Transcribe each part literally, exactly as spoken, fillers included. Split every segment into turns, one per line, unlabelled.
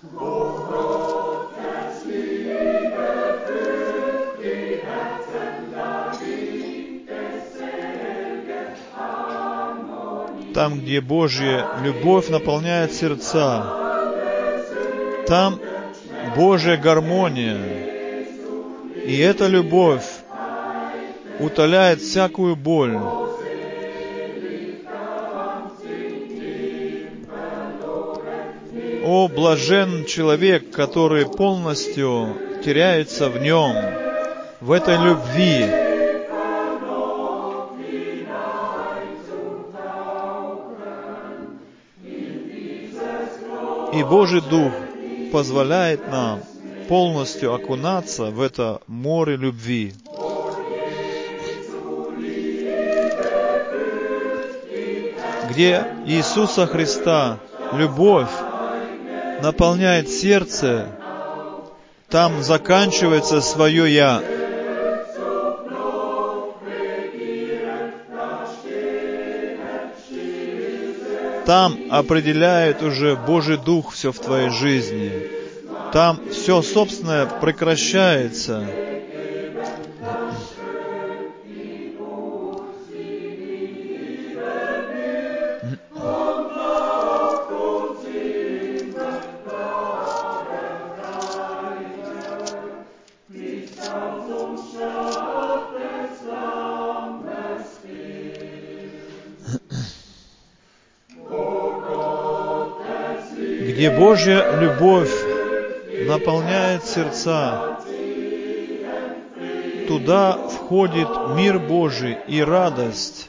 Там, где Божья любовь наполняет сердца, там Божья гармония. И эта любовь утоляет всякую боль. О, блажен человек, который полностью теряется в нем, в этой любви. И Божий Дух позволяет нам полностью окунаться в это море любви. Где Иисуса Христа любовь наполняет сердце, там заканчивается свое «я». Там определяет уже Божий Дух все в твоей жизни. Там все собственное прекращается. Где Божья любовь наполняет сердца, туда входит мир Божий и радость.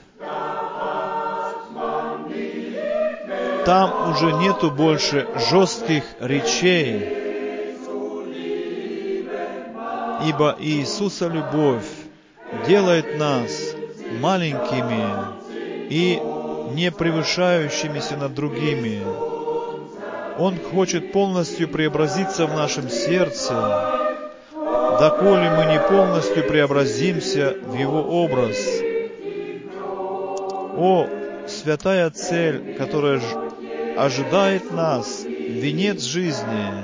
Там уже нету больше жестких речей, ибо Иисуса любовь делает нас маленькими и не превышающимися над другими. Он хочет полностью преобразиться в нашем сердце, доколе мы не полностью преобразимся в Его образ. О, святая цель, которая ожидает нас, венец жизни,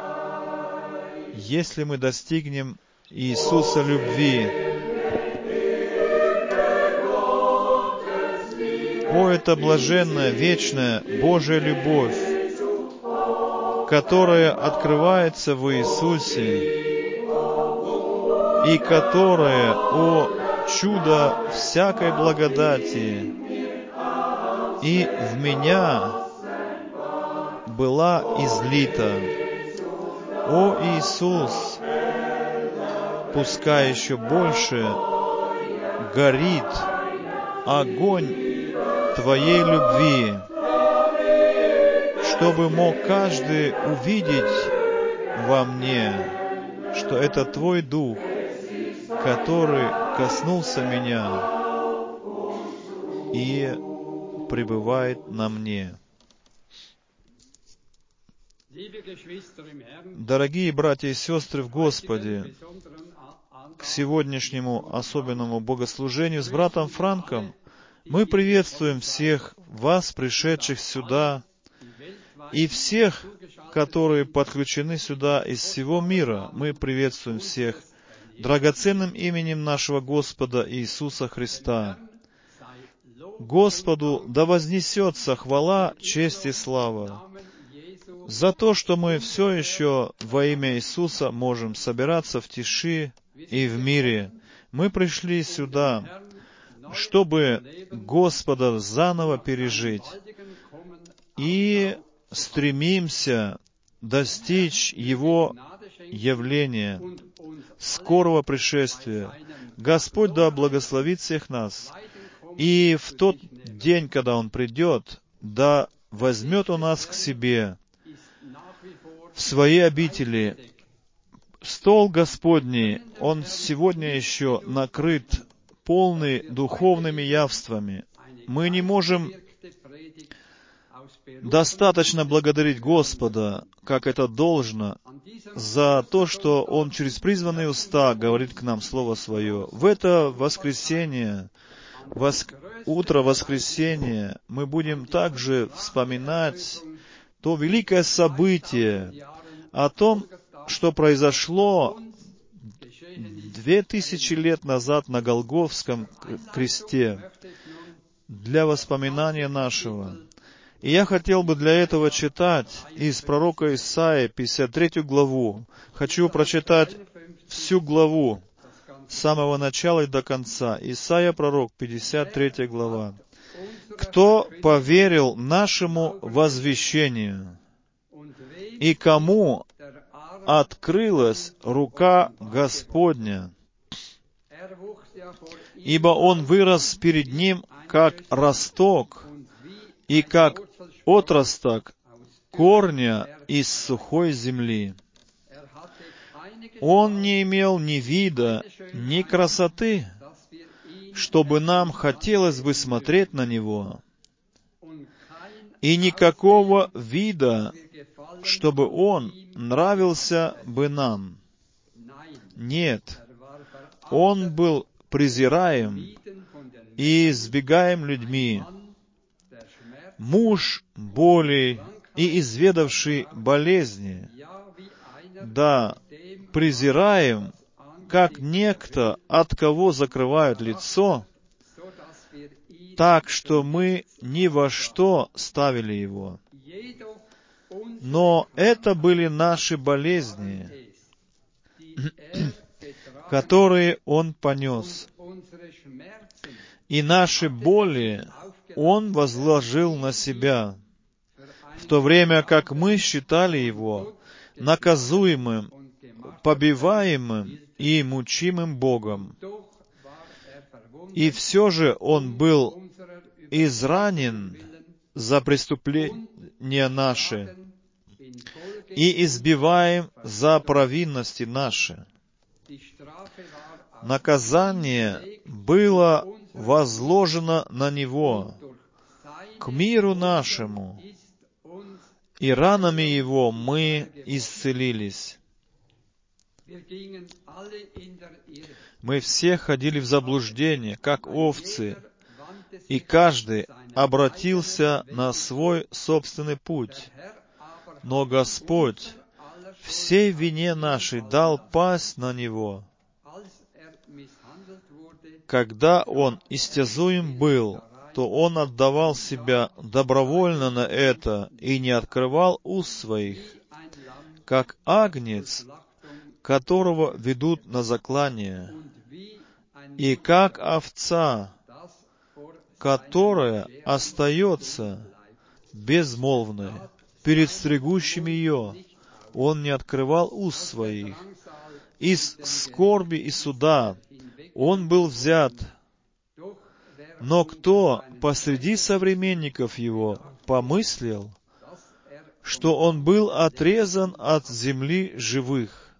если мы достигнем Иисуса любви. О, это блаженная, вечная Божья любовь, которая открывается в Иисусе, и которая, о, чудо всякой благодати, и в меня была излита. О, Иисус, пускай еще больше горит огонь Твоей любви, чтобы мог каждый увидеть во мне, что это Твой Дух, который коснулся меня и пребывает на мне. Дорогие братья и сестры в Господе, к сегодняшнему особенному богослужению с братом Франком мы приветствуем всех вас, пришедших сюда, и всех, которые подключены сюда из всего мира. Мы приветствуем всех драгоценным именем нашего Господа Иисуса Христа. Господу да вознесется хвала, честь и слава за то, что мы все еще во имя Иисуса можем собираться в тиши и в мире. Мы пришли сюда, чтобы Господа заново пережить, и стремимся достичь Его явления, скорого пришествия. Господь да благословит всех нас, и в тот день, когда Он придет, да возьмет Он нас к себе, в свои обители. Стол Господний, он сегодня еще накрыт, полный духовными явствами. Мы не можем достаточно благодарить Господа, как это должно, за то, что Он через призванные уста говорит к нам Слово Свое. В это воскресенье, воск... утро воскресенья, мы будем также вспоминать то великое событие, о том, что произошло две тысячи лет назад на Голгофском кресте для воспоминания нашего. И я хотел бы для этого читать из пророка Исаии пятьдесят третью главу. Хочу прочитать всю главу с самого начала и до конца. Исаия пророк, пятьдесят третья глава. «Кто поверил нашему возвещению, и кому открылась рука Господня? Ибо он вырос перед ним, как росток, и как отросток корня из сухой земли. Он не имел ни вида, ни красоты, чтобы нам хотелось бы смотреть на него, и никакого вида, чтобы он нравился бы нам. Нет, он был презираем и избегаем людьми, муж боли и изведавший болезни, да, презираем, как некто, от кого закрывают лицо, так что мы ни во что ставили его. Но это были наши болезни, которые он понес, и наши боли он возложил на себя, в то время как мы считали его наказуемым, побиваемым и мучимым Богом. И все же он был изранен за преступления наши и избиваем за провинности наши. Наказание было возложено на него к миру нашему, и ранами его мы исцелились. Мы все ходили в заблуждение, как овцы, и каждый обратился на свой собственный путь. Но Господь всей вине нашей дал пасть на Него. Когда Он истязуем был, то Он отдавал себя добровольно на это и не открывал уст своих, как агнец, которого ведут на заклание, и как овца, которая остается безмолвной перед стригущими ее. Он не открывал уст своих. Из скорби и суда он был взят. Но кто посреди современников его помыслил, что он был отрезан от земли живых?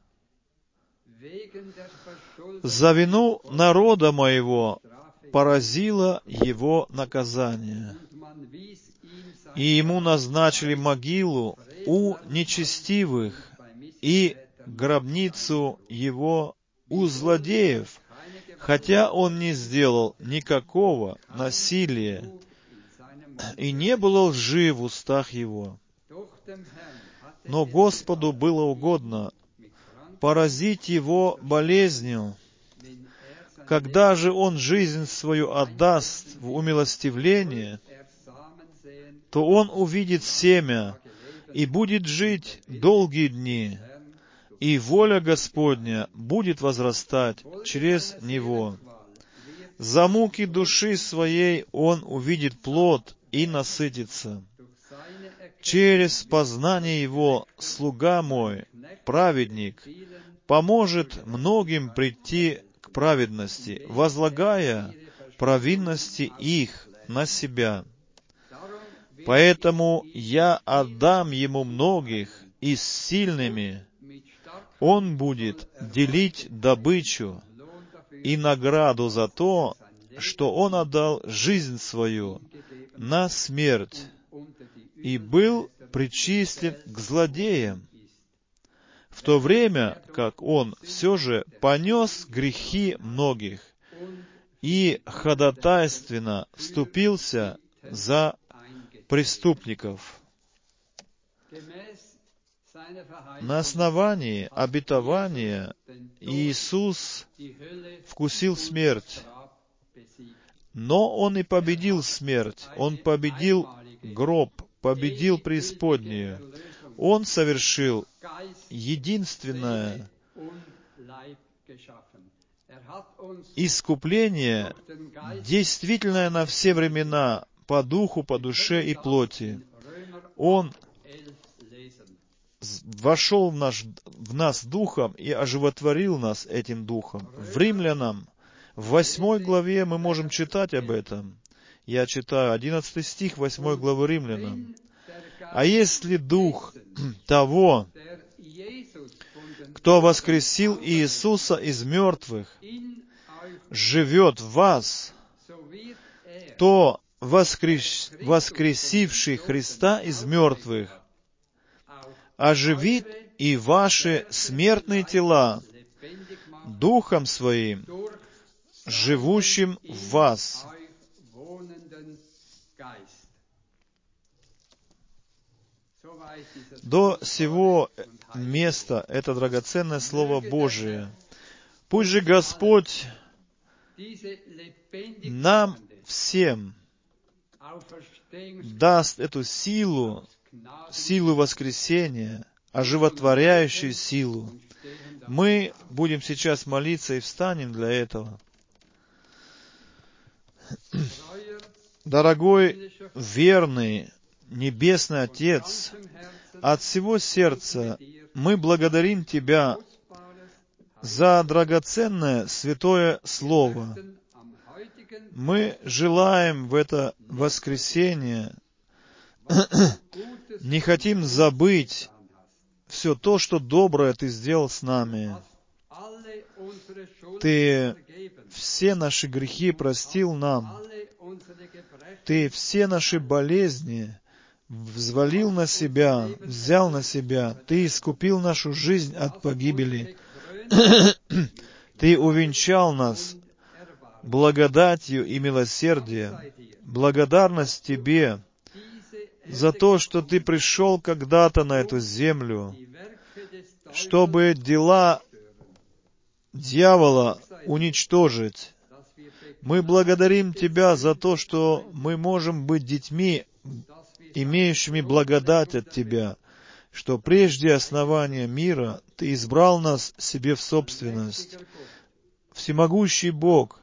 За вину народа моего поразило его наказание, и ему назначили могилу у нечестивых и гробницу его у злодеев, хотя он не сделал никакого насилия, и не было лжи в устах его. Но Господу было угодно поразить его болезнью. Когда же он жизнь свою отдаст в умилостивление, то он увидит семя и будет жить долгие дни, и воля Господня будет возрастать через него. За муки души своей он увидит плод и насытится. Через познание его слуга мой, праведник, поможет многим прийти к праведности, возлагая провинности их на себя. Поэтому я отдам ему многих, и с сильными он будет делить добычу и награду за то, что он отдал жизнь свою на смерть и был причислен к злодеям, в то время как он все же понес грехи многих и ходатайственно вступился за преступников. на основании обетования Иисус вкусил смерть, но Он и победил смерть, Он победил гроб, победил преисподнюю. Он совершил единственное искупление, действительное на все времена, по духу, по душе и плоти. Он вошел в, наш, в нас духом и оживотворил нас этим духом. В Римлянам, в восьмой главе мы можем читать об этом. Я читаю одиннадцатый стих восьмой главы Римлянам. «А если дух того, кто воскресил Иисуса из мертвых, живет в вас, то воскрес... воскресивший Христа из мертвых оживит и ваши смертные тела Духом Своим, живущим в вас». До сего места это драгоценное Слово Божие. Пусть же Господь нам всем даст эту силу, силу воскресения, оживотворяющую силу. Мы будем сейчас молиться и встанем для этого. Дорогой, верный, Небесный Отец, от всего сердца мы благодарим Тебя за драгоценное святое Слово. Мы желаем в это воскресенье, не хотим забыть все то, что доброе Ты сделал с нами. Ты все наши грехи простил нам. Ты все наши болезни взвалил на себя, взял на себя. Ты искупил нашу жизнь от погибели. Ты увенчал нас благодатью и милосердием. Благодарность Тебе за то, что Ты пришел когда-то на эту землю, чтобы дела дьявола уничтожить. Мы благодарим Тебя за то, что мы можем быть детьми, имеющими благодать от Тебя, что прежде основания мира Ты избрал нас себе в собственность. Всемогущий Бог,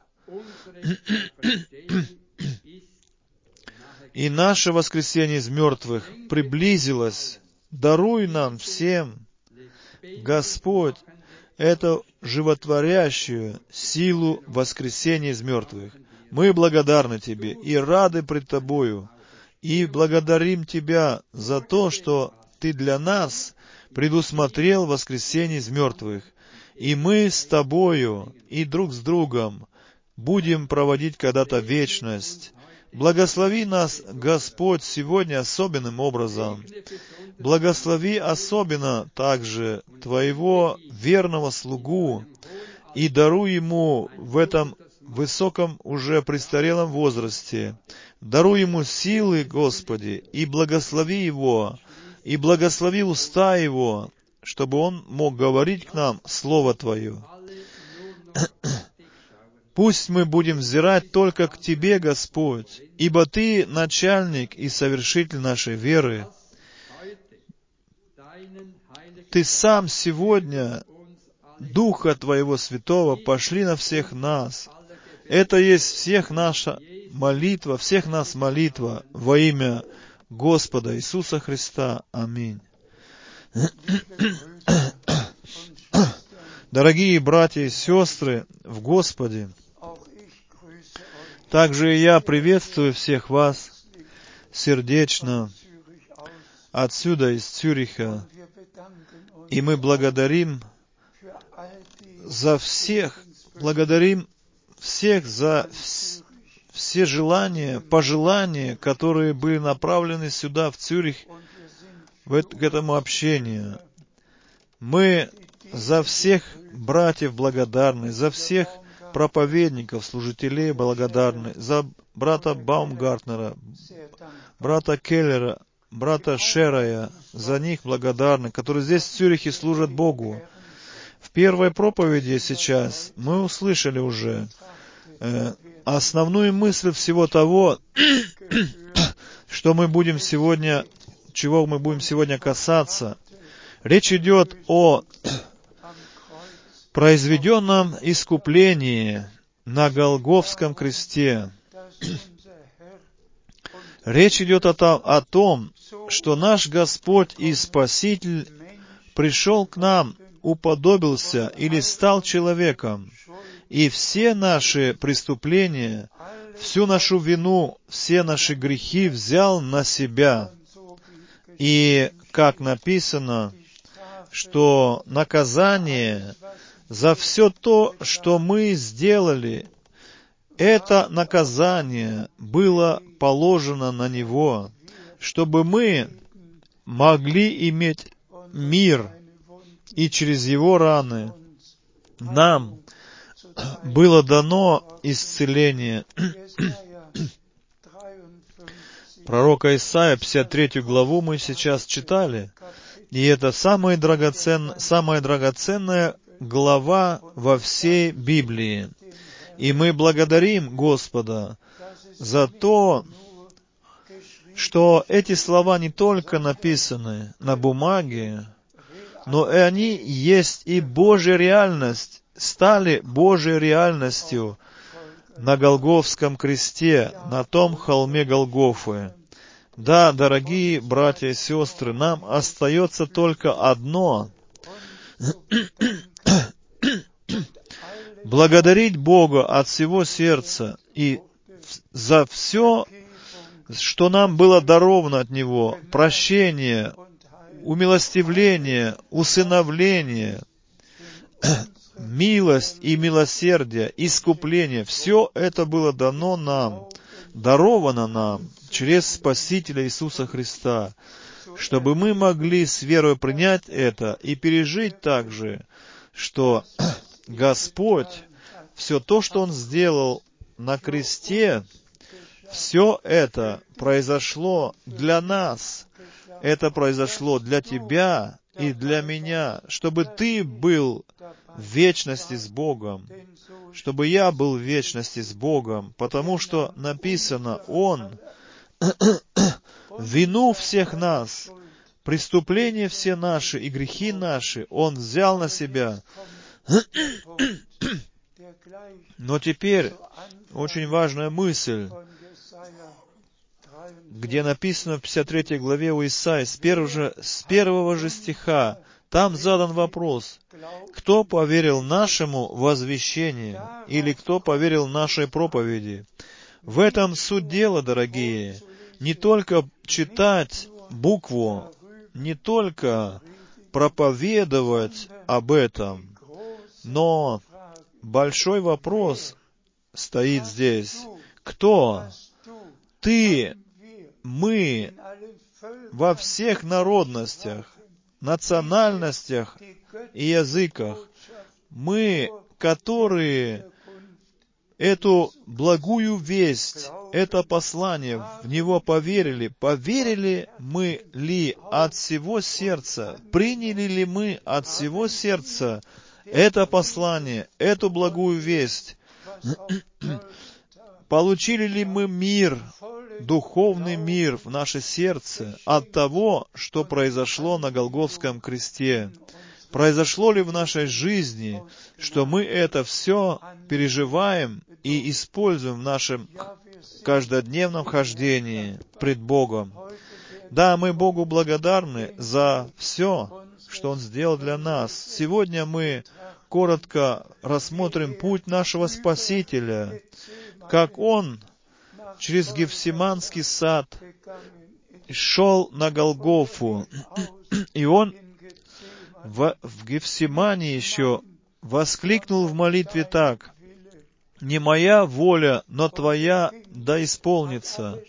и наше воскресение из мертвых приблизилось. Даруй нам всем, Господь, эту животворящую силу воскресения из мертвых. Мы благодарны Тебе и рады пред Тобою, и благодарим Тебя за то, что Ты для нас предусмотрел воскресение из мертвых, и мы с Тобою и друг с другом будем проводить когда-то вечность. Благослови нас, Господь, сегодня особенным образом. Благослови особенно также Твоего верного слугу и даруй ему в этом высоком, уже престарелом возрасте. Даруй ему силы, Господи, и благослови его, и благослови уста его, чтобы он мог говорить к нам Слово Твое. Пусть мы будем взирать только к Тебе, Господь, ибо Ты начальник и совершитель нашей веры. Ты сам сегодня, Духа Твоего Святого, пошли на всех нас. Это есть всех наша молитва, всех нас молитва во имя Господа Иисуса Христа. Аминь. Дорогие братья и сестры в Господе, также и я приветствую всех вас сердечно отсюда, из Цюриха, и мы благодарим за всех, благодарим всех за вс- все желания, пожелания, которые были направлены сюда, в Цюрих, в это, к этому общению. Мы за всех братьев благодарны, за всех проповедников, служителей благодарны, за брата Баумгартнера, брата Келлера брата Шерая, за них благодарны, которые здесь в Цюрихе служат Богу. В первой проповеди сейчас мы услышали уже э, основную мысль всего того, что мы будем сегодня, чего мы будем сегодня касаться. Речь идет о произведенном искуплении на Голгофском кресте. Речь идет о том, о том, что наш Господь и Спаситель пришел к нам, уподобился или стал человеком, и все наши преступления, всю нашу вину, все наши грехи взял на себя. И, как написано, что наказание за все то, что мы сделали, это наказание было положено на Него, чтобы мы могли иметь мир, и через Его раны нам было дано исцеление. Пророка Исаия, пятьдесят третью главу мы сейчас читали, и это самая драгоценная, самая драгоценная глава во всей Библии. И мы благодарим Господа за то, что эти слова не только написаны на бумаге, но и они есть и Божья реальность, стали Божьей реальностью на Голгофском кресте, на том холме Голгофы. Да, дорогие братья и сестры, нам остается только одно — благодарить Бога от всего сердца и за все, что нам было даровано от Него, прощение, умилостивление, усыновление, милость и милосердие, искупление. Все это было дано нам, даровано нам через Спасителя Иисуса Христа, чтобы мы могли с верой принять это и пережить также, что Господь, все то, что Он сделал на кресте, все это произошло для нас. Это произошло для тебя и для меня, чтобы ты был в вечности с Богом, чтобы я был в вечности с Богом, потому что написано, Он вину всех нас, преступления все наши и грехи наши Он взял на себя. Но теперь очень важная мысль, где написано в пятьдесят третьей главе у Исаии, с первого же, с первого же стиха, там задан вопрос: кто поверил нашему возвещению или кто поверил нашей проповеди? В этом суть дела, дорогие, не только читать букву, не только проповедовать об этом, но большой вопрос стоит здесь. Кто? Ты, мы, во всех народностях, национальностях и языках, мы, которые эту благую весть, это послание, в него поверили, поверили мы ли от всего сердца, приняли ли мы от всего сердца это послание, эту благую весть, получили ли мы мир, духовный мир в наше сердце от того, что произошло на Голгофском кресте? Произошло ли в нашей жизни, что мы это все переживаем и используем в нашем каждодневном хождении пред Богом? Да, мы Богу благодарны за все, что Он сделал для нас. Сегодня мы коротко рассмотрим путь нашего Спасителя, как Он через Гефсиманский сад шел на Голгофу, и Он в, в Гефсимании еще воскликнул в молитве так: «Не моя воля, но Твоя да исполнится».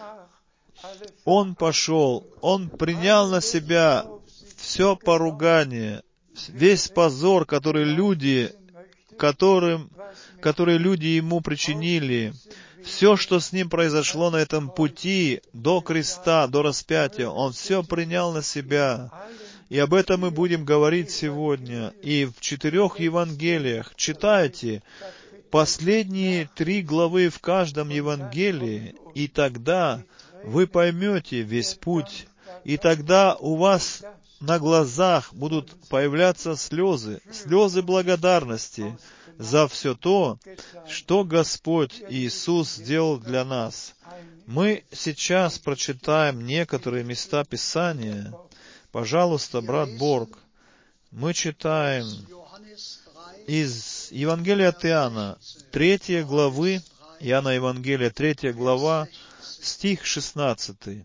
Он пошел, Он принял на себя все поругание, весь позор, который люди, которым, которые люди Ему причинили, Все, что с Ним произошло на этом пути до креста, до распятия, Он все принял на себя. И об этом мы будем говорить сегодня. И в четырех Евангелиях читайте последние три главы в каждом Евангелии, и тогда вы поймете весь путь. И тогда у вас на глазах будут появляться слезы, слезы благодарности за все то, что Господь Иисус сделал для нас. Мы сейчас прочитаем некоторые места Писания. Пожалуйста, брат Борг, мы читаем из Евангелия от Иоанна, третьей главы, Иоанна Евангелия, третья глава, стих шестнадцатый.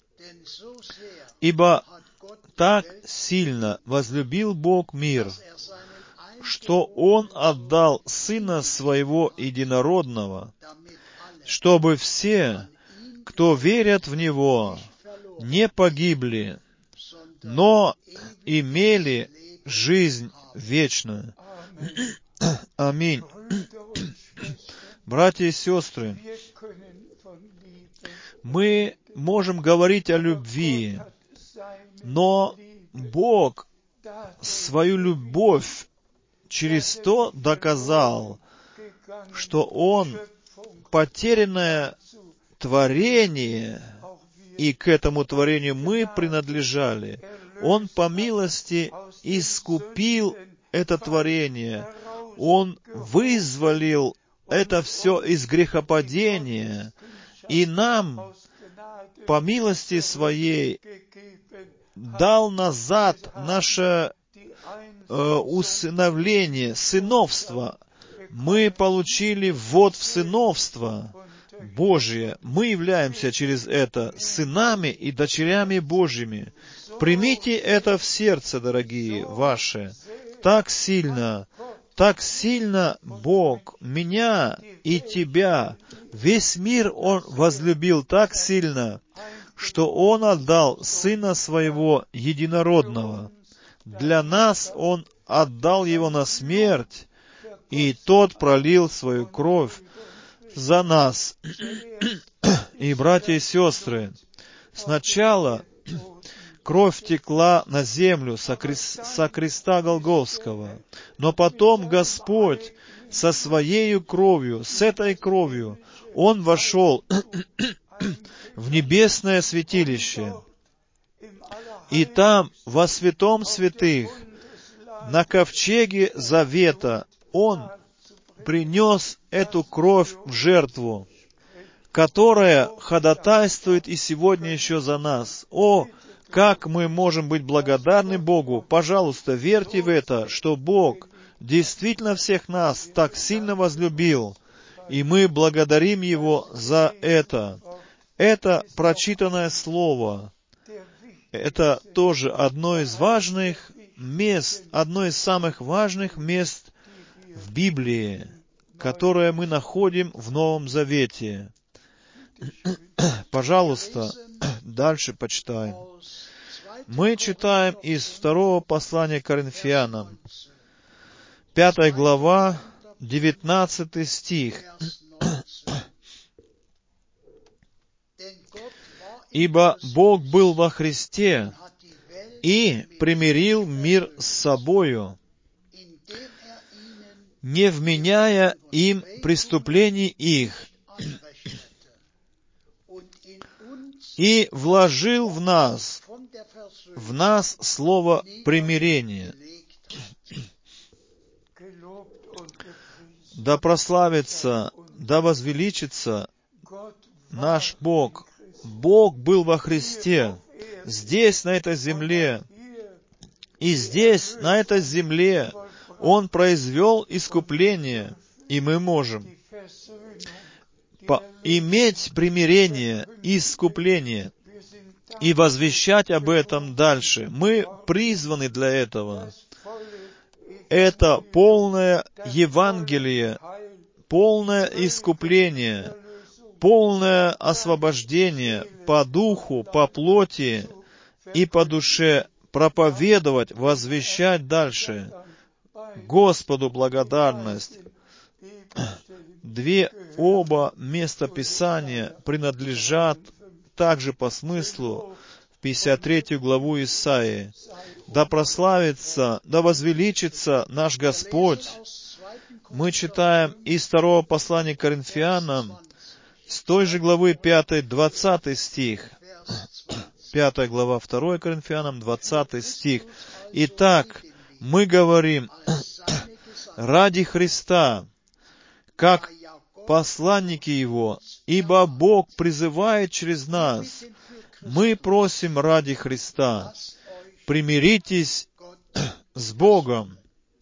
«Ибо так сильно возлюбил Бог мир, что Он отдал Сына Своего Единородного, чтобы все, кто верят в Него, не погибли, но имели жизнь вечную». Аминь. Братья и сестры, мы можем говорить о любви, но Бог свою любовь через то доказал, что Он потерянное творение, и к этому творению мы принадлежали. Он по милости искупил это творение. Он вызволил это все из грехопадения, и нам по милости Своей дал назад наше э, усыновление, сыновство. Мы получили ввод в сыновство Божие. Мы являемся через это сынами и дочерями Божьими. Примите это в сердце, дорогие ваши. Так сильно, так сильно Бог меня и тебя, весь мир Он возлюбил так сильно, что Он отдал Сына Своего Единородного. Для нас Он отдал Его на смерть, и Тот пролил свою кровь за нас. И, братья и сестры, сначала кровь текла на землю со, крест, со креста Голгофского, но потом Господь со Своею кровью, с этой кровью, Он вошел в небесное святилище. И там, во святом святых, на ковчеге завета, Он принес эту кровь в жертву, которая ходатайствует и сегодня еще за нас. О, как мы можем быть благодарны Богу! Пожалуйста, верьте в это, что Бог действительно всех нас так сильно возлюбил, и мы благодарим Его за это. Это прочитанное Слово. Это тоже одно из важных мест, одно из самых важных мест в Библии, которое мы находим в Новом Завете. Пожалуйста, дальше почитаем. Мы читаем из второго послания к Коринфянам, пятая глава, девятнадцатый стих. «Ибо Бог был во Христе и примирил мир с собою, не вменяя им преступлений их, и вложил в нас, в нас слово примирения». Да прославится, да возвеличится наш Бог. Бог был во Христе, здесь, на этой земле, и здесь, на этой земле, Он произвел искупление, и мы можем по- иметь примирение, искупление, и возвещать об этом дальше. Мы призваны для этого. Это полное Евангелие, полное искупление, полное освобождение по духу, по плоти и по душе, проповедовать, возвещать дальше. Господу благодарность. две оба места Писания принадлежат также по смыслу в пятьдесят третью главу Исаии. «Да прославится, да возвеличится наш Господь». Мы читаем из второго послания к Коринфянам, с той же главы пятой, двадцатый стих. Пятая глава, второе Коринфянам, двадцатый стих. «Итак, мы говорим ради Христа, как посланники Его, ибо Бог призывает через нас. Мы просим ради Христа, примиритесь с Богом».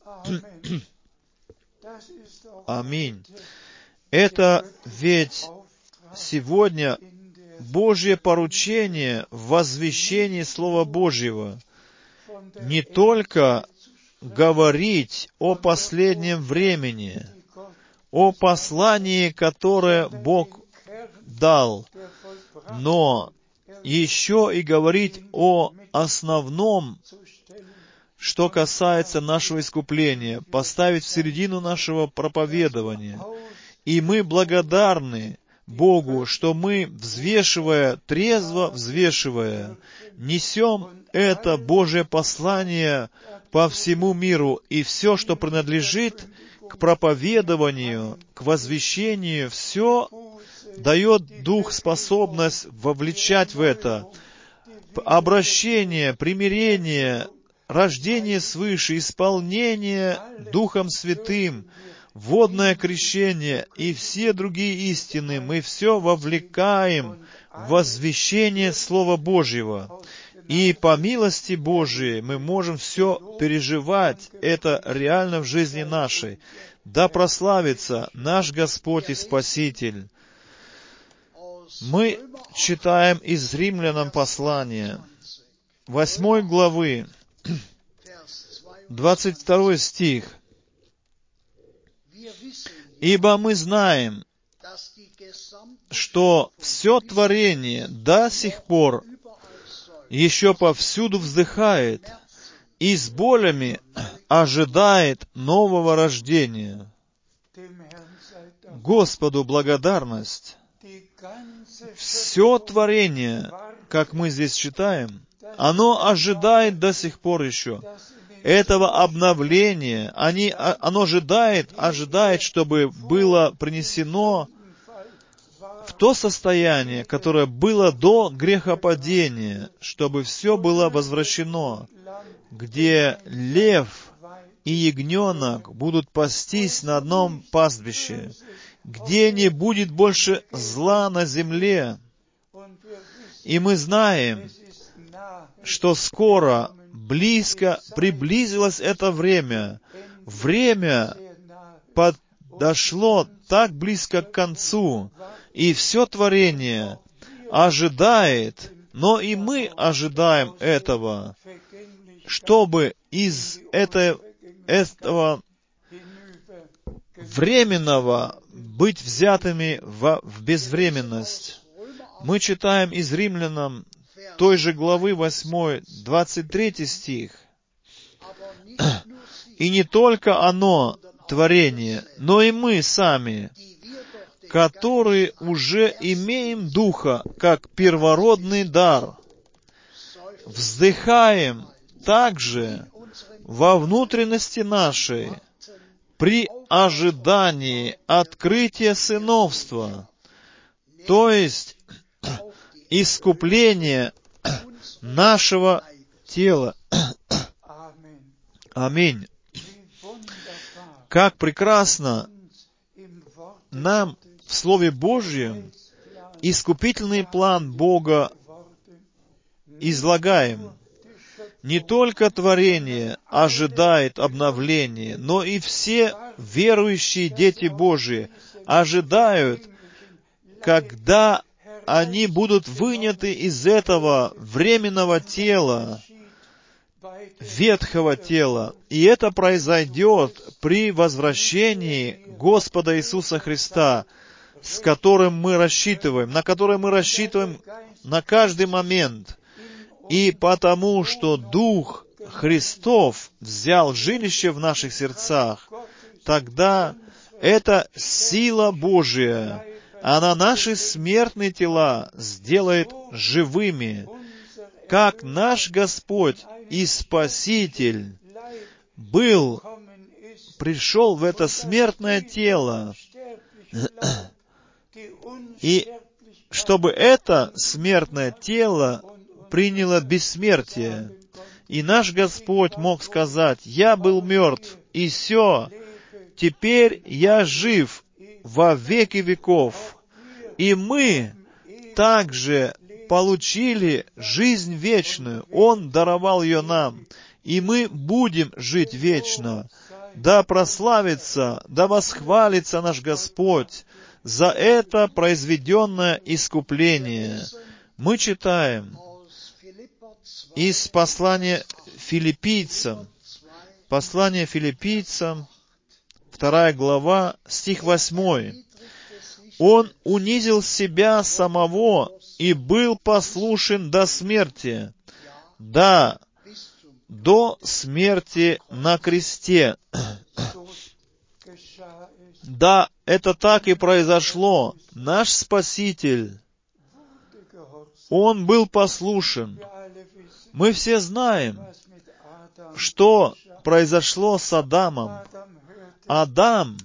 Аминь. Это ведь сегодня Божье поручение в возвещении Слова Божьего. Не только говорить о последнем времени, о послании, которое Бог дал, но еще и говорить о основном, что касается нашего искупления, поставить в середину нашего проповедования. И мы благодарны Богу, что мы, взвешивая, трезво взвешивая, несем это Божье послание по всему миру, и все, что принадлежит к проповедованию, к возвещению, все дает Дух способность вовлечать в это. Обращение, примирение, рождение свыше, исполнение Духом Святым, водное крещение и все другие истины, мы все вовлекаем в возвещение Слова Божьего. И по милости Божией мы можем все переживать, это реально в жизни нашей. Да прославится наш Господь и Спаситель. Мы читаем из Римлянам послание, восьмой главы, двадцать второй стих. «Ибо мы знаем, что все творение до сих пор еще повсюду вздыхает и с болями ожидает нового рождения». Господу благодарность. Все творение, как мы здесь читаем, оно ожидает до сих пор еще этого обновления. Они, оно ожидает, ожидает, чтобы было принесено в то состояние, которое было до грехопадения, чтобы все было возвращено, где лев и ягненок будут пастись на одном пастбище, где не будет больше зла на земле. И мы знаем, что скоро, близко приблизилось это время. Время подошло так близко к концу, и все творение ожидает, но и мы ожидаем этого, чтобы из этого, этого временного быть взятыми в, в безвременность. Мы читаем из Римлянам той же главы восьмой, двадцать третий стих. «И не только оно, творение, но и мы сами, которые уже имеем Духа как первородный дар, вздыхаем также во внутренности нашей при ожидании открытия сыновства», то есть искупления нашего тела. Аминь. Как прекрасно нам в Слове Божьем искупительный план Бога излагаем. Не только творение ожидает обновления, но и все верующие дети Божии ожидают, когда они будут выняты из этого временного тела, ветхого тела. И это произойдет при возвращении Господа Иисуса Христа, с которым мы рассчитываем, на который мы рассчитываем на каждый момент. И потому, что Дух Христов взял жилище в наших сердцах, тогда это сила Божия. Она наши смертные тела сделает живыми, как наш Господь и Спаситель был, пришел в это смертное тело, и чтобы это смертное тело приняло бессмертие. И наш Господь мог сказать: «Я был мертв, и все, теперь я жив во веки веков». И мы также получили жизнь вечную. Он даровал ее нам, и мы будем жить вечно. Да прославится, да восхвалится наш Господь за это произведенное искупление. Мы читаем из послания филиппийцам, послание филиппийцам, вторая глава, стих восьмой. «Он унизил себя самого и был послушен до смерти, да, до смерти на кресте». Да, это так и произошло. Наш Спаситель, Он был послушен. Мы все знаем, что произошло с Адамом. Адам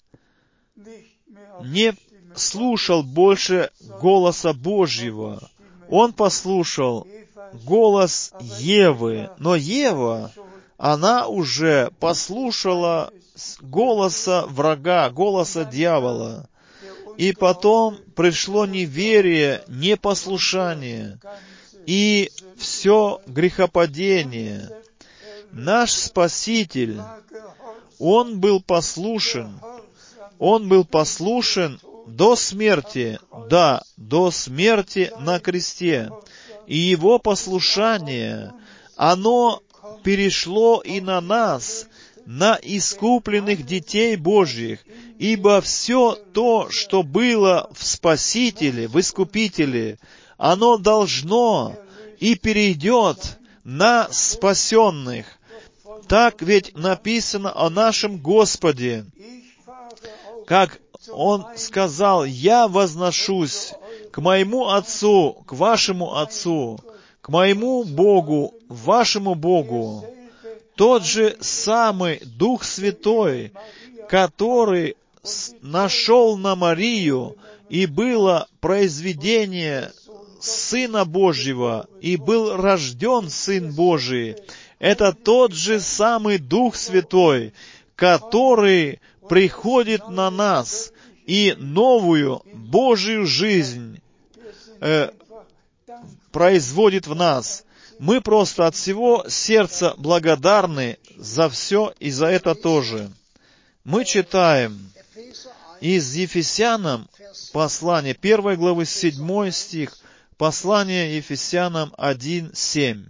не слушал больше голоса Божьего. Он послушал голос Евы. Но Ева, она уже послушала голоса врага, голоса дьявола. И потом пришло неверие, непослушание и все грехопадение. Наш Спаситель, Он был послушен. Он был послушен до смерти, да, до смерти на кресте. И Его послушание, оно перешло и на нас, на искупленных детей Божьих, ибо все то, что было в Спасителе, в Искупителе, оно должно и перейдет на спасенных. Так ведь написано о нашем Господе, как Он сказал: «Я возношусь к моему Отцу, к вашему Отцу, к моему Богу, вашему Богу». Тот же самый Дух Святой, который нашел на Марию, и было произведение Сына Божьего, и был рожден Сын Божий, это тот же самый Дух Святой, который приходит на нас и новую Божию жизнь э, производит в нас. Мы просто от всего сердца благодарны за все и за это тоже. Мы читаем из Ефесянам послание первой главы, седьмой стих, послание Ефесянам один, семь.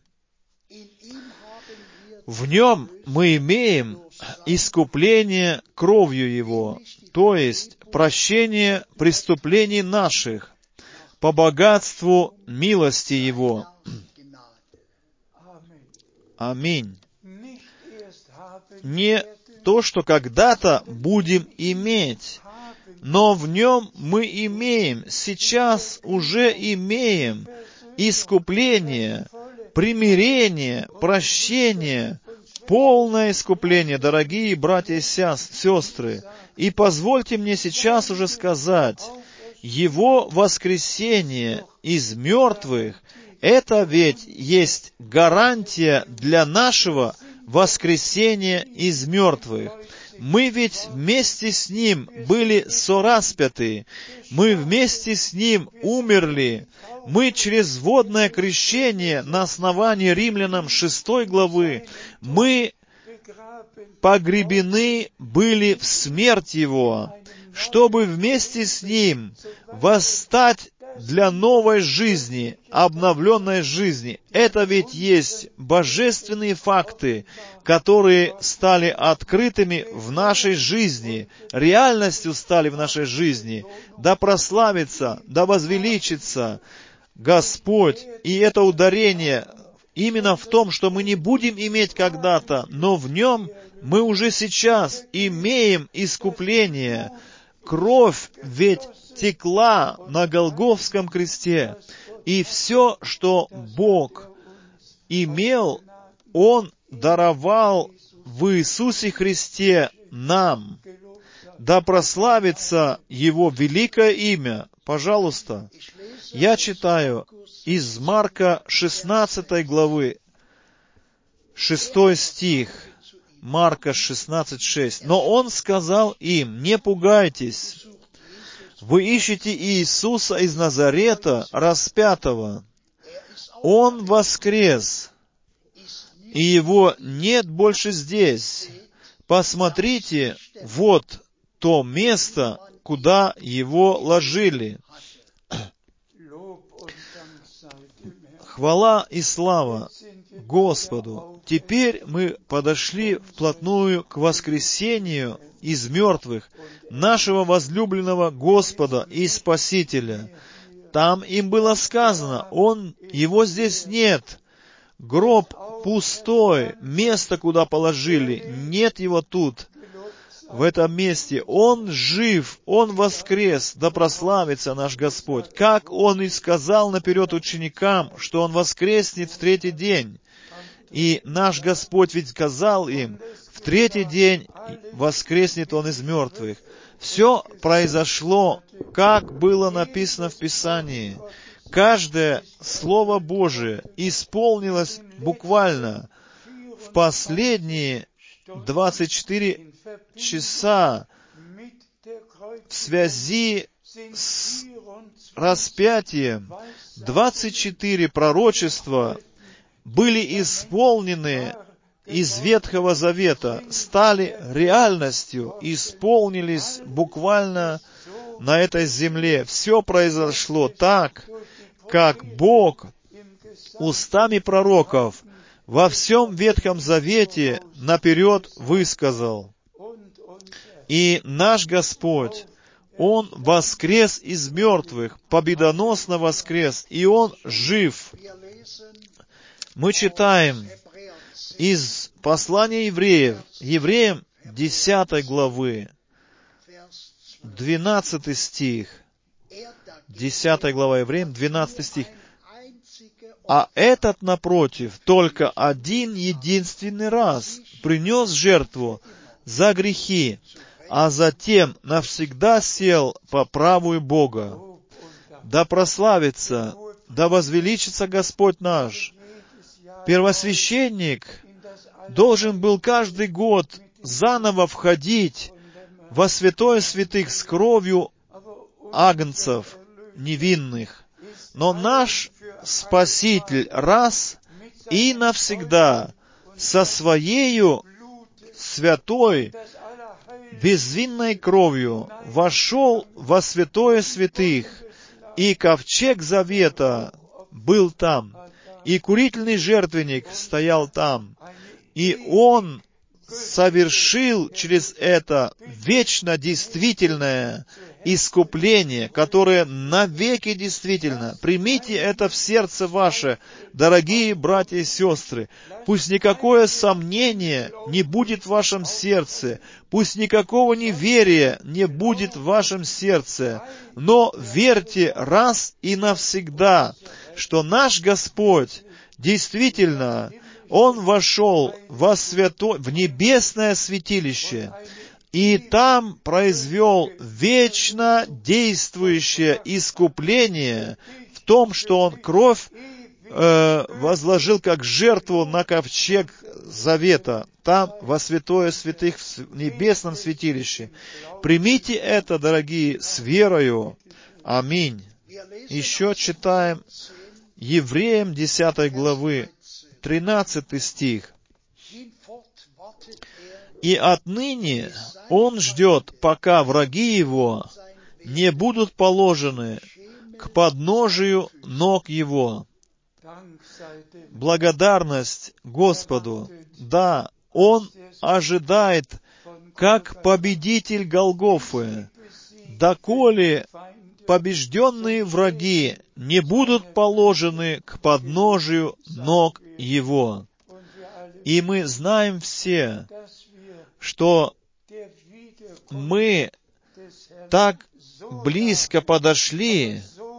«В нем мы имеем искупление кровью Его, то есть прощение преступлений наших, по богатству милости Его». Аминь. Не то, что когда-то будем иметь, но в нем мы имеем, сейчас уже имеем искупление, примирение, прощение, полное искупление, дорогие братья и сестры. И позвольте мне сейчас уже сказать, Его воскресение из мертвых, это ведь есть гарантия для нашего воскресения из мертвых. Мы ведь вместе с Ним были сораспяты, мы вместе с Ним умерли, мы через водное крещение на основании Римлянам шестой главы, мы погребены были в смерть Его, чтобы вместе с Ним восстать для новой жизни, обновленной жизни. Это ведь есть божественные факты, которые стали открытыми в нашей жизни, реальностью стали в нашей жизни. Да прославится, да возвеличится Господь. И это ударение именно в том, что мы не будем иметь когда-то, но в Нем Мы уже сейчас имеем искупление. Кровь ведь текла на Голгофском кресте. И все, что Бог имел, Он даровал в Иисусе Христе нам. Да прославится Его великое имя. Пожалуйста, я читаю из Марка шестнадцатой главы, шестой стих. Марка шестнадцать шесть. «Но Он сказал им: не пугайтесь, вы ищете Иисуса из Назарета, распятого. Он воскрес, и Его нет больше здесь. Посмотрите, вот то место, куда Его ложили». Хвала и слава Господу! Теперь мы подошли вплотную к воскресению из мертвых нашего возлюбленного Господа и Спасителя. Там им было сказано: Он, Его здесь нет. Гроб пустой, место, куда положили, нет Его тут, в этом месте. Он жив, Он воскрес, да прославится наш Господь. Как Он и сказал наперед ученикам, что Он воскреснет в третий день. И наш Господь ведь сказал им: в третий день воскреснет Он из мертвых. Все произошло, как было написано в Писании. Каждое Слово Божие исполнилось буквально в последние двадцать четыре часа в связи с распятием. двадцать четыре пророчества были исполнены из Ветхого Завета, стали реальностью, исполнились буквально на этой земле. Все произошло так, как Бог устами пророков во всем Ветхом Завете наперед высказал. И наш Господь, Он воскрес из мертвых, победоносно воскрес, и Он жив. Мы читаем из послания евреев, евреям десятой главы, двенадцатый стих. десятая глава евреям, двенадцатый стих. «А этот, напротив, только один единственный раз принес жертву за грехи, а затем навсегда сел по правую Бога. Да прославится, да возвеличится Господь наш». Первосвященник должен был каждый год заново входить во святое святых с кровью агнцев невинных. Но наш Спаситель раз и навсегда со Своею святой, безвинной кровью вошел во святое святых, и ковчег завета был там, и курительный жертвенник стоял там, и Он совершил через это вечно действительное искупление, которое навеки действительно. Примите это в сердце ваше, дорогие братья и сестры. Пусть никакое сомнение не будет в вашем сердце, пусть никакого неверия не будет в вашем сердце, но верьте раз и навсегда, что наш Господь действительно, Он вошел во святое, в небесное святилище, и там произвел вечно действующее искупление в том, что Он кровь э, возложил как жертву на ковчег завета, там, во святое святых, в небесном святилище. Примите это, дорогие, с верою. Аминь. Еще читаем Евреям десятой главы, тринадцатый стих. «И отныне Он ждет, пока враги Его не будут положены к подножию ног Его». Благодарность Господу. Да, Он ожидает, как победитель Голгофы, доколе побежденные враги не будут положены к подножию ног Его. И мы знаем все, что мы так близко подошли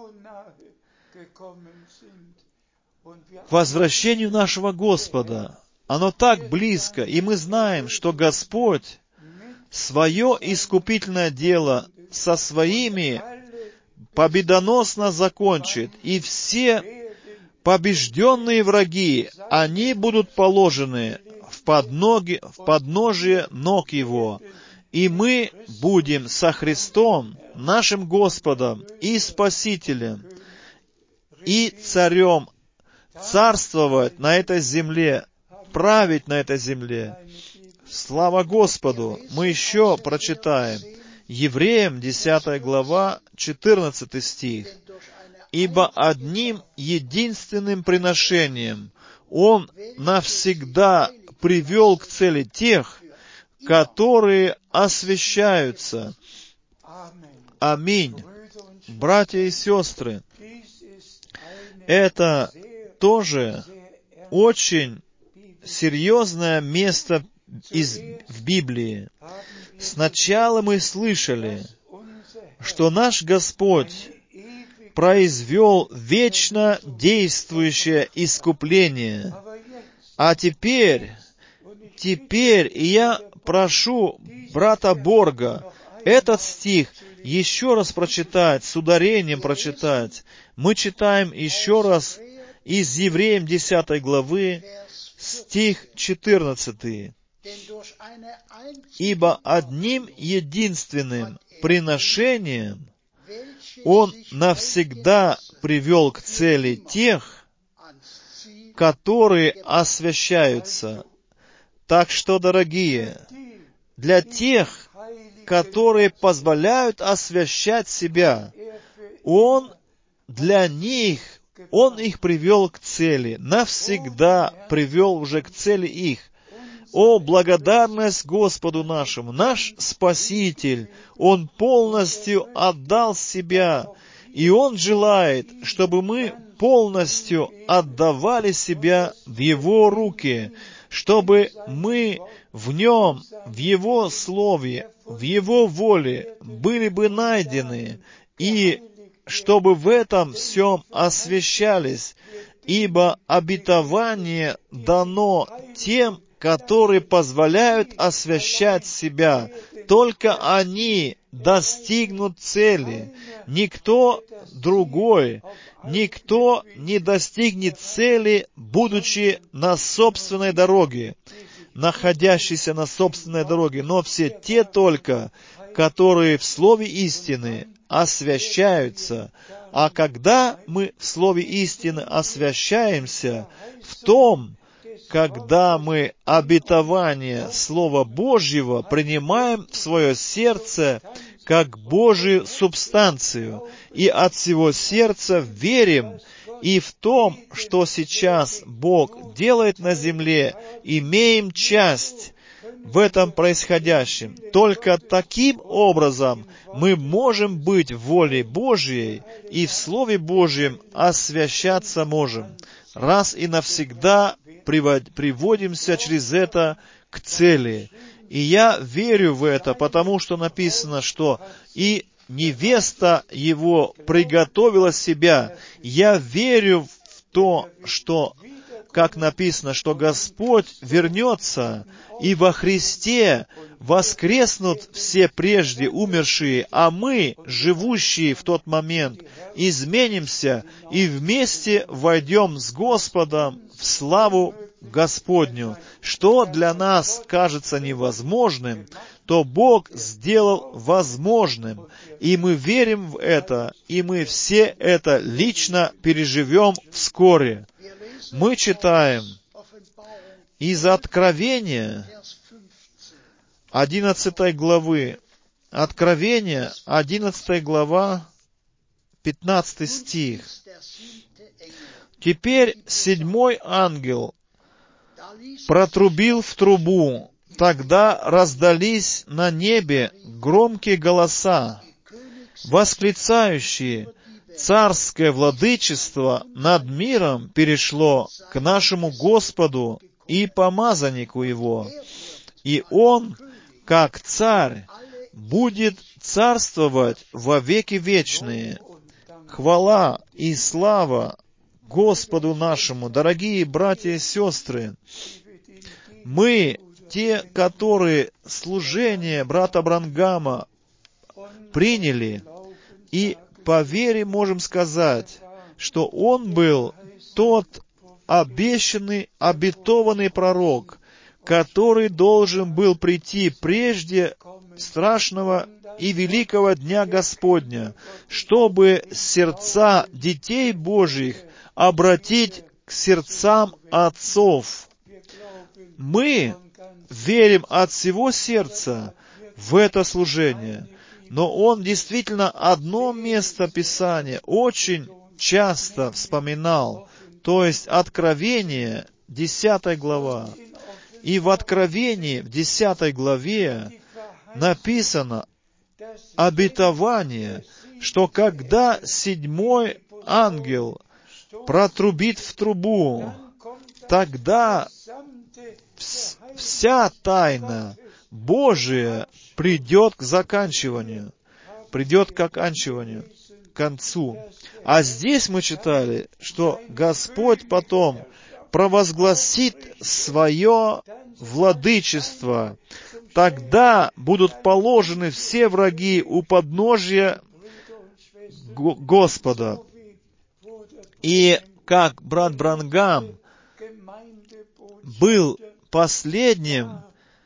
к возвращению нашего Господа. Оно так близко, и мы знаем, что Господь свое искупительное дело со своими победоносно закончит, и все побежденные враги, они будут положены в, подноги, в подножие ног Его, и мы будем со Христом, нашим Господом и Спасителем, и Царем царствовать на этой земле, править на этой земле. Слава Господу! Мы еще прочитаем. Евреям, десятая глава, четырнадцатый стих. «Ибо одним единственным приношением Он навсегда привел к цели тех, которые освящаются». Аминь. Братья и сестры, это тоже очень серьезное место из, в Библии. Сначала мы слышали, что наш Господь произвел вечно действующее искупление. А теперь, теперь я прошу брата Борга этот стих еще раз прочитать, с ударением прочитать. Мы читаем еще раз из Евреям десятой главы, стих четырнадцатый. «Ибо одним единственным приношением Он навсегда привел к цели тех, которые освящаются». Так что, дорогие, для тех, которые позволяют освящать себя, Он для них, Он их привел к цели, навсегда привел уже к цели их. О, благодарность Господу нашему! Наш Спаситель, Он полностью отдал себя, и Он желает, чтобы мы полностью отдавали себя в Его руки, чтобы мы в Нем, в Его Слове, в Его воле были бы найдены, и чтобы в этом всем освящались, ибо обетование дано тем, которые позволяют освящать себя. Только они достигнут цели. Никто другой, никто не достигнет цели, будучи на собственной дороге, находящийся на собственной дороге, но все те только, которые в Слове истины освящаются. А когда мы в Слове истины освящаемся, в том, когда мы обетование Слова Божьего принимаем в свое сердце как Божию субстанцию, и от всего сердца верим, и в том, что сейчас Бог делает на земле, имеем часть в этом происходящем. Только таким образом мы можем быть в воле Божьей, и в Слове Божьем освящаться можем. Раз и навсегда приводимся через это к цели. И я верю в это, потому что написано, что и невеста его приготовила себя. Я верю в то, что, как написано, что Господь вернется, и во Христе воскреснут все прежде умершие, а мы, живущие в тот момент, изменимся и вместе войдем с Господом в славу Господню. Что для нас кажется невозможным, то Бог сделал возможным. И мы верим в это, и мы все это лично переживем вскоре. Мы читаем из Откровения одиннадцатой главы. Откровение, одиннадцатая глава, пятнадцатый стих. «Теперь седьмой ангел протрубил в трубу, тогда раздались на небе громкие голоса, восклицающие: царское владычество над миром перешло к нашему Господу и помазаннику Его, и Он как царь, будет царствовать во веки вечные. Хвала и слава Господу нашему, дорогие братья и сестры. Мы, те, которые служение брата Бранхама приняли, и по вере можем сказать, что он был тот обещанный, обетованный пророк, который должен был прийти прежде страшного и великого дня Господня, чтобы сердца детей Божьих обратить к сердцам отцов. Мы верим от всего сердца в это служение, но он действительно одно место Писания очень часто вспоминал, то есть Откровение, десятая глава. И в Откровении, в десятой главе, написано обетование, что когда седьмой ангел протрубит в трубу, тогда вся тайна Божия придет к заканчиванию, придет к оканчиванию, к концу. А здесь мы читали, что Господь потом провозгласит свое владычество. Тогда будут положены все враги у подножия Господа. И как брат Бранхам был последним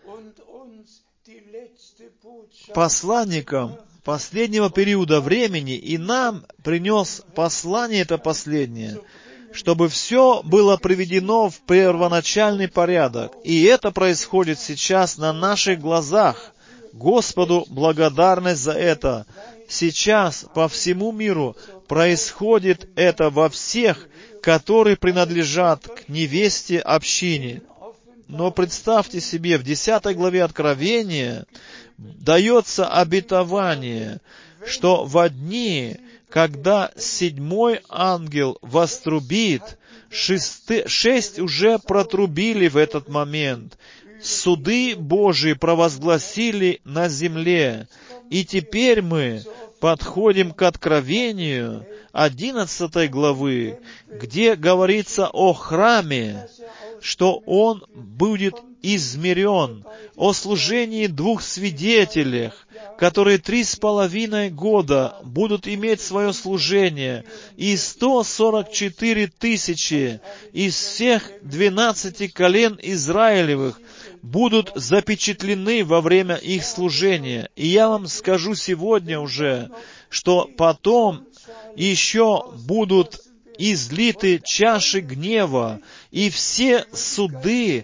посланником последнего периода времени, и нам принес послание это последнее, чтобы все было приведено в первоначальный порядок. И это происходит сейчас на наших глазах. Господу благодарность за это. Сейчас по всему миру происходит это во всех, которые принадлежат к невесте общине. Но представьте себе, в десятой главе Откровения дается обетование, что во дни, когда седьмой ангел вострубит, шесты, шесть уже протрубили в этот момент, суды Божии провозгласили на земле, и теперь мы подходим к Откровению одиннадцатой главы, где говорится о храме, что он будет измерен, о служении двух свидетелях, которые три с половиной года будут иметь свое служение, и сто сорок четыре тысячи из всех двенадцати колен Израилевых будут запечатлены во время их служения. И я вам скажу сегодня уже, что потом еще будут излиты чаши гнева, и все суды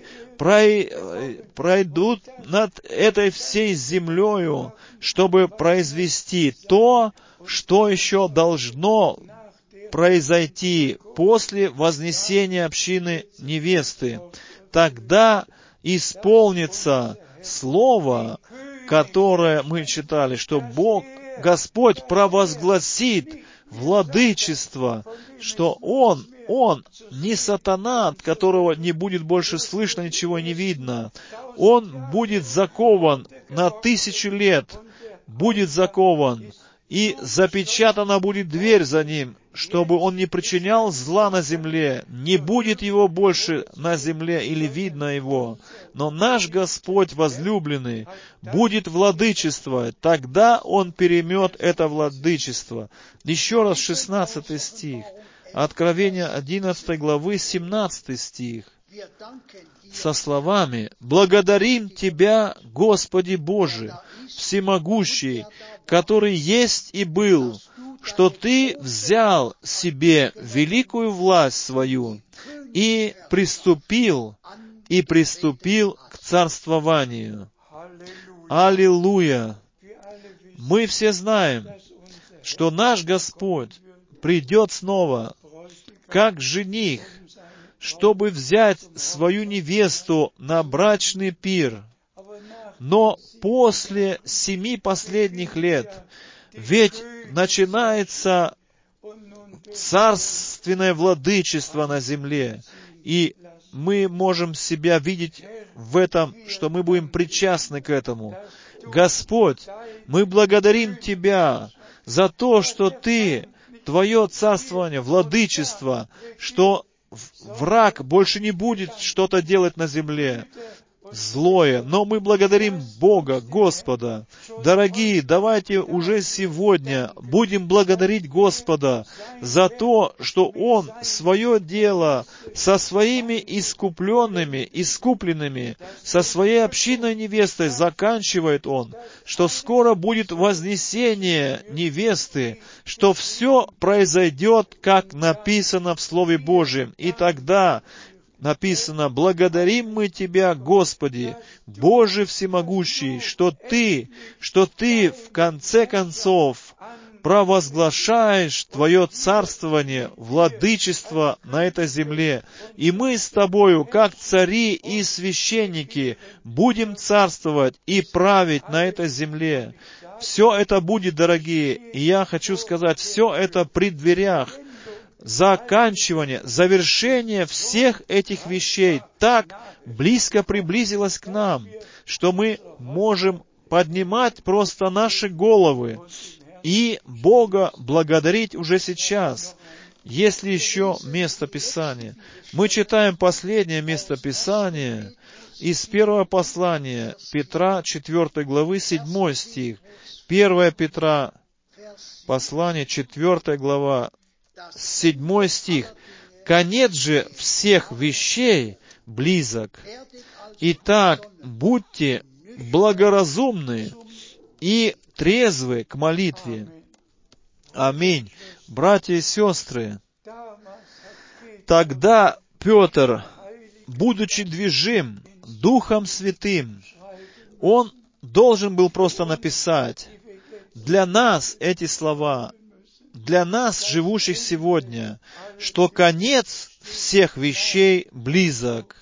пройдут над этой всей землею, чтобы произвести то, что еще должно произойти после вознесения общины невесты. Тогда исполнится слово, которое мы читали, что Бог, Господь провозгласит владычество, что Он, Он не сатана, от которого не будет больше слышно, ничего не видно. Он будет закован на тысячу лет, будет закован, и запечатана будет дверь за ним, чтобы он не причинял зла на земле, не будет его больше на земле или видно его. Но наш Господь возлюбленный будет владычествовать, тогда Он переймет это владычество. Еще раз шестнадцатый стих, Откровение одиннадцатой главы, семнадцатый стих. Со словами: «Благодарим Тебя, Господи Боже, всемогущий, который есть и был, что Ты взял себе великую власть свою и приступил, и приступил к царствованию». Аллилуйя! Мы все знаем, что наш Господь придет снова, как жених, чтобы взять свою невесту на брачный пир. Но после семи последних лет, ведь начинается царственное владычество на земле, и мы можем себя видеть в этом, что мы будем причастны к этому. Господь, мы благодарим Тебя за то, что Ты, Твое царствование, владычество, что враг больше не будет что-то делать на земле злое, но мы благодарим Бога, Господа. Дорогие, давайте уже сегодня будем благодарить Господа за то, что Он свое дело со своими искупленными, искупленными, со своей общиной невестой заканчивает Он, что скоро будет вознесение невесты, что все произойдет, как написано в Слове Божьем, и тогда написано: «Благодарим мы Тебя, Господи, Боже всемогущий, что Ты, что Ты в конце концов провозглашаешь Твое царствование, владычество на этой земле, и мы с Тобою, как цари и священники, будем царствовать и править на этой земле». Все это будет, дорогие, и я хочу сказать, все это при дверях. Заканчивание, завершение всех этих вещей так близко приблизилось к нам, что мы можем поднимать просто наши головы и Бога благодарить уже сейчас. Есть ли еще место Писания? Мы читаем последнее место Писания из первого послания Петра, четвёртой главы, седьмой стих. первое Петра, послание, четвёртая глава, седьмой стих. «Конец же всех вещей близок. Итак, будьте благоразумны и трезвы к молитве». Аминь. Братья и сестры, тогда Петр, будучи движим Духом Святым, он должен был просто написать для нас эти слова, для нас, живущих сегодня, что конец всех вещей близок.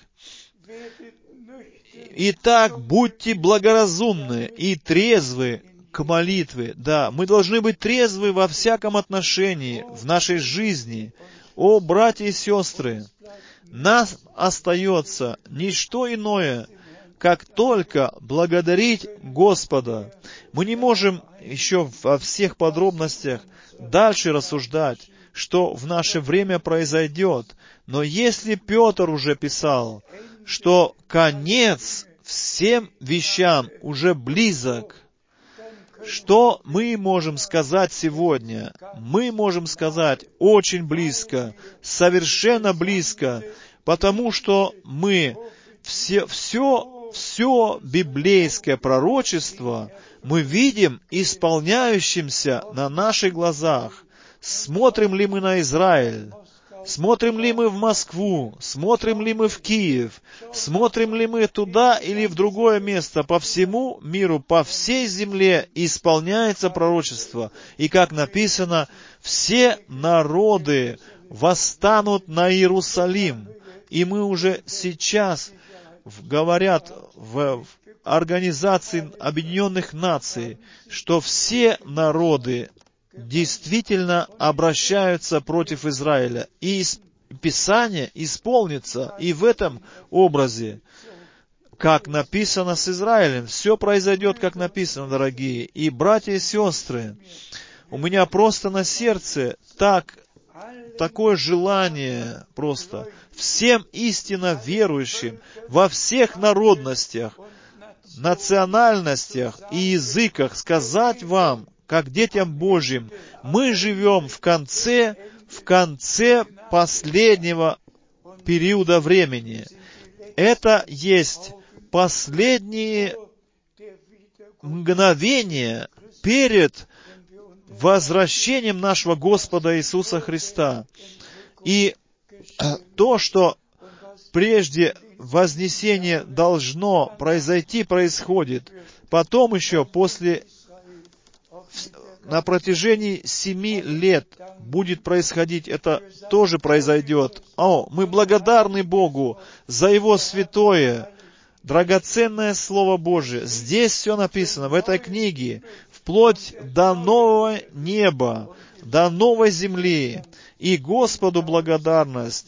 Итак, будьте благоразумны и трезвы к молитве. Да, мы должны быть трезвы во всяком отношении в нашей жизни. О, братья и сестры, нас остается ничто иное, как только благодарить Господа. Мы не можем еще во всех подробностях дальше рассуждать, что в наше время произойдет. Но если Петр уже писал, что конец всем вещам уже близок, что мы можем сказать сегодня? Мы можем сказать очень близко, совершенно близко, потому что мы все, все, все библейское пророчество мы видим исполняющимся на наших глазах. Смотрим ли мы на Израиль? Смотрим ли мы в Москву? Смотрим ли мы в Киев? Смотрим ли мы туда или в другое место? По всему миру, по всей земле исполняется пророчество. И как написано, все народы восстанут на Иерусалим. И мы уже сейчас, говорят в Организации Объединенных Наций, что все народы действительно обращаются против Израиля. И Писание исполнится и в этом образе, как написано с Израилем. Все произойдет, как написано, дорогие. И, братья и сестры, у меня просто на сердце так, такое желание просто всем истинно верующим во всех народностях, национальностях и языках сказать вам, как детям Божьим, мы живем в конце, в конце последнего периода времени. Это есть последние мгновения перед возвращением нашего Господа Иисуса Христа. И то, что прежде вознесение должно произойти, происходит. Потом еще, после, на протяжении семи лет будет происходить, это тоже произойдет. О, мы благодарны Богу за Его святое, драгоценное Слово Божие. Здесь все написано, в этой книге, вплоть до нового неба, до новой земли. И Господу благодарность.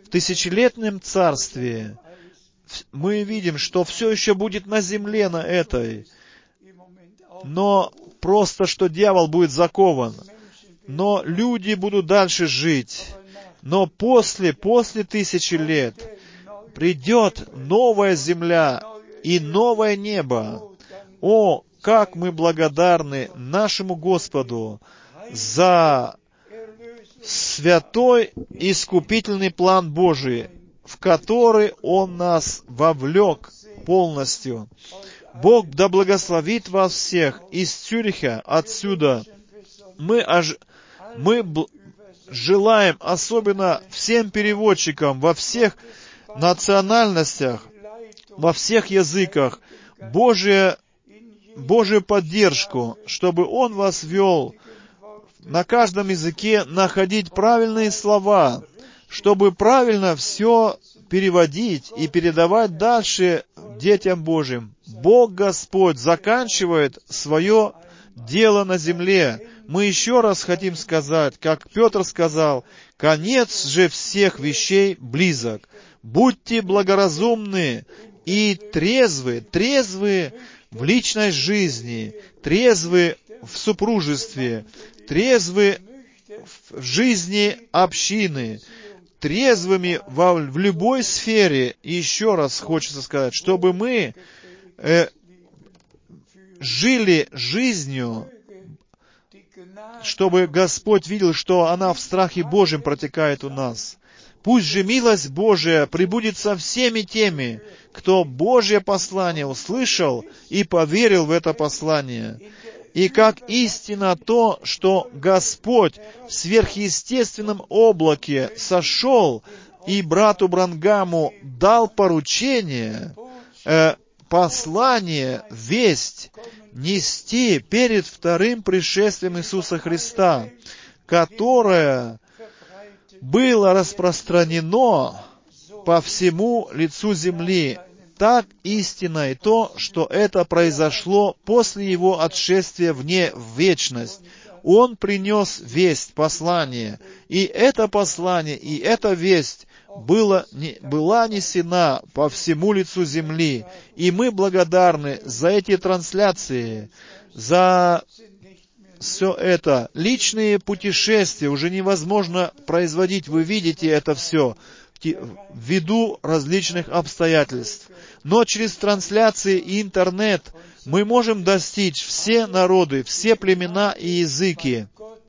в тысячелетнем царстве мы видим, что все еще будет на земле, на этой, но просто, что дьявол будет закован, но люди будут дальше жить. Но после, после тысячи лет придет новая земля и новое небо. О, как мы благодарны нашему Господу за святой искупительный план Божий, в который Он нас вовлек полностью. Бог да благословит вас всех из Цюриха, отсюда. Мы, ож... мы б... желаем особенно всем переводчикам во всех национальностях, во всех языках, Божие, Божию поддержку, чтобы Он вас вел на каждом языке находить правильные слова, чтобы правильно все переводить и передавать дальше детям Божьим. Бог Господь заканчивает свое дело на земле. Мы еще раз хотим сказать, как Петр сказал, «Конец же всех вещей близок. Будьте благоразумны и трезвы, трезвы в личной жизни, трезвы в супружестве, трезвы в жизни общины, трезвыми во, в любой сфере». И еще раз хочется сказать, чтобы мы э, жили жизнью, чтобы Господь видел, что она в страхе Божьем протекает у нас. Пусть же милость Божия пребудет со всеми теми, кто Божье послание услышал и поверил в это послание. И как истина то, что Господь в сверхъестественном облаке сошел и брату Бранхаму дал поручение, э, послание, весть нести перед вторым пришествием Иисуса Христа, которое было распространено по всему лицу земли. Так истинно и то, что это произошло после Его отшествия вне в вечность. Он принес весть, послание, и это послание, и эта весть было, не, была несена по всему лицу земли. И мы благодарны за эти трансляции, за все это. Личные путешествия уже невозможно производить, вы видите это все, ввиду различных обстоятельств. Но через трансляции и интернет мы можем достичь все народы, все племена и языки.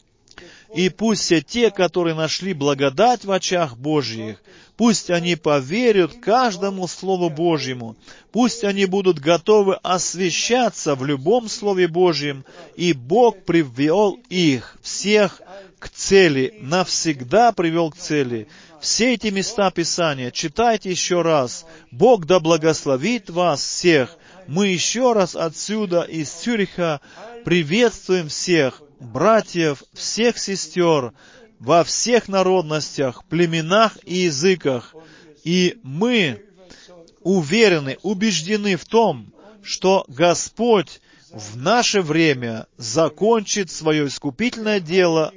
И пусть все те, которые нашли благодать в очах Божьих, пусть они поверят каждому Слову Божьему, пусть они будут готовы освящаться в любом Слове Божьем, и Бог привел их всех к цели, навсегда привел к цели. Все эти места Писания читайте еще раз. Бог да благословит вас всех. Мы еще раз отсюда, из Цюриха, приветствуем всех братьев, всех сестер, во всех народностях, племенах и языках. И мы уверены, убеждены в том, что Господь в наше время закончит свое искупительное дело,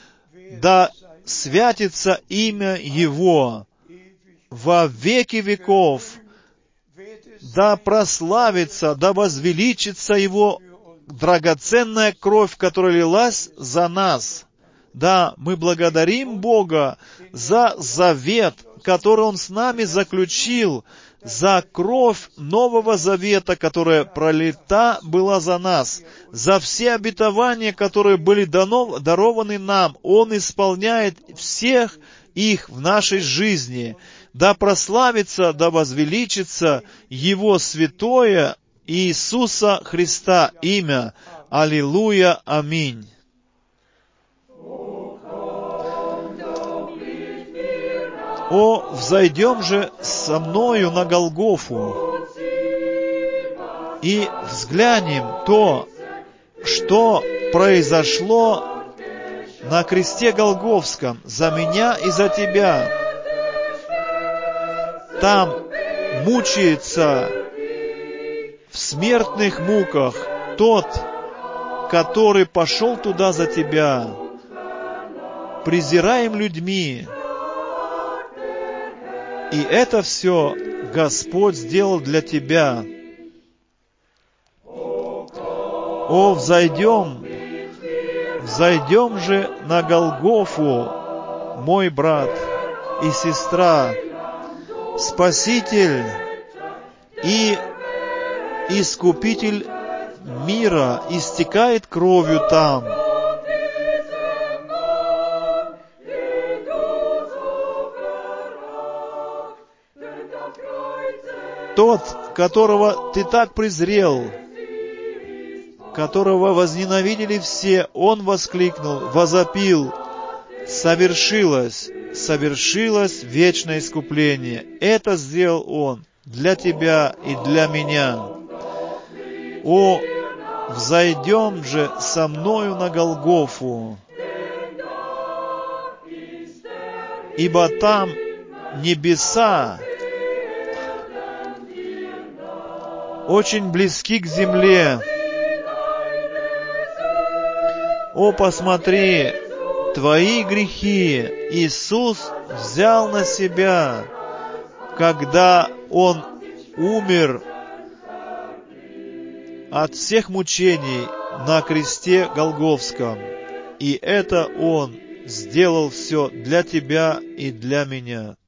да святится имя Его во веки веков, да прославится, да возвеличится Его драгоценная кровь, которая лилась за нас. Да, мы благодарим Бога за завет, который Он с нами заключил, за кровь Нового Завета, которая пролита была за нас, за все обетования, которые были дано, дарованы нам. Он исполняет всех их в нашей жизни. Да прославится, да возвеличится Его святое Иисуса Христа имя. Аллилуйя, аминь. О, взойдем же со мною на Голгофу и взглянем то, что произошло на кресте Голгофском за меня и за тебя. Там мучается в смертных муках тот, который пошел туда за тебя, презираем людьми, И это все Господь сделал для тебя. О, взойдем, взойдем же на Голгофу, мой брат и сестра, Спаситель и Искупитель мира истекает кровью там. Тот, которого ты так презрел, которого возненавидели все, Он воскликнул, возопил: совершилось, совершилось вечное искупление. Это сделал Он для тебя и для меня. О, взойдем же со мною на Голгофу, ибо там небеса очень близки к земле. О, посмотри, твои грехи Иисус взял на себя, когда Он умер от всех мучений на кресте Голгофском. И это Он сделал все для тебя и для меня.